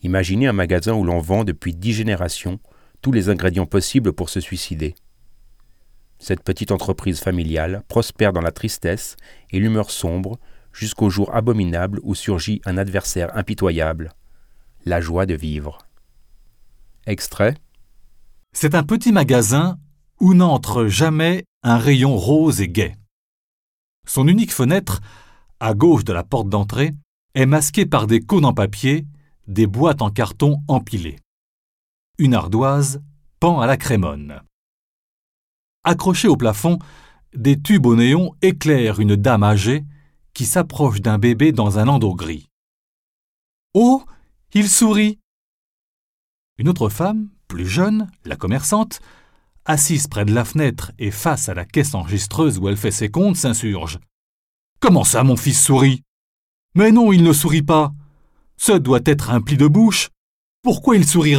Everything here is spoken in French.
Imaginez un magasin où l'on vend depuis 10 générations tous les ingrédients possibles pour se suicider. Cette petite entreprise familiale prospère dans la tristesse et l'humeur sombre jusqu'au jour abominable où surgit un adversaire impitoyable, la joie de vivre. Extrait. C'est un petit magasin où n'entre jamais un rayon rose et gai. Son unique fenêtre, à gauche de la porte d'entrée, est masquée par des cônes en papier, des boîtes en carton empilées. Une ardoise pend à la crémonne. Accrochés au plafond, des tubes au néon éclairent une dame âgée qui s'approche d'un bébé dans un landau gris. « Oh, il sourit !» Une autre femme, plus jeune, la commerçante, assise près de la fenêtre et face à la caisse enregistreuse où elle fait ses comptes, s'insurge. « Comment ça, mon fils sourit ? Mais non, il ne sourit pas. Ce doit être un pli de bouche. Pourquoi il sourirait ?